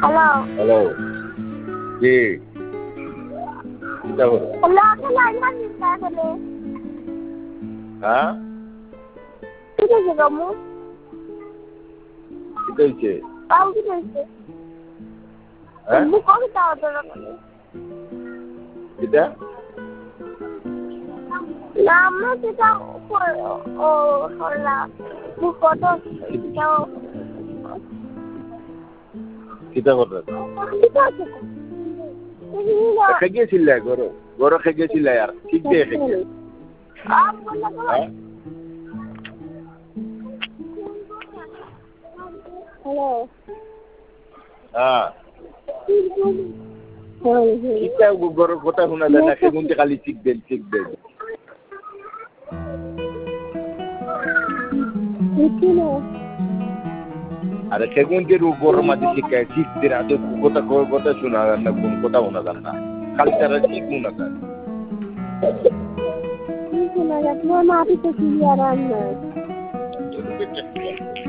hello hello জি চিন্তা করো hello line মারি তাহলে হ্যাঁ কি হয়েছে গমু কি হয়েছে কাউ কি হয়েছে হ্যাঁ মুখ কবিতা হতো না এটা না আমরা যেটা ও হলা মুখ কত সেটাও কিতা করতে ঠিক আছে খেগিয়েছিলে গরো গরো খেগিয়েছিলে আর ঠিক দিয়ে খেগে হ্যালো হ্যাঁ কিতা গরো কথা শোনা যায় না সেগুনতে খালি ঠিক দেন আরে সেগুনকে গরম মাঝে শিখায় ঠিক দিন আজ কথা শোনা যান না কোন কথা শোনা যান না খালি তারা ঠিক শোনা যায় শোনা যাচ্ছে মাটি তো ক্লিয়ার আর না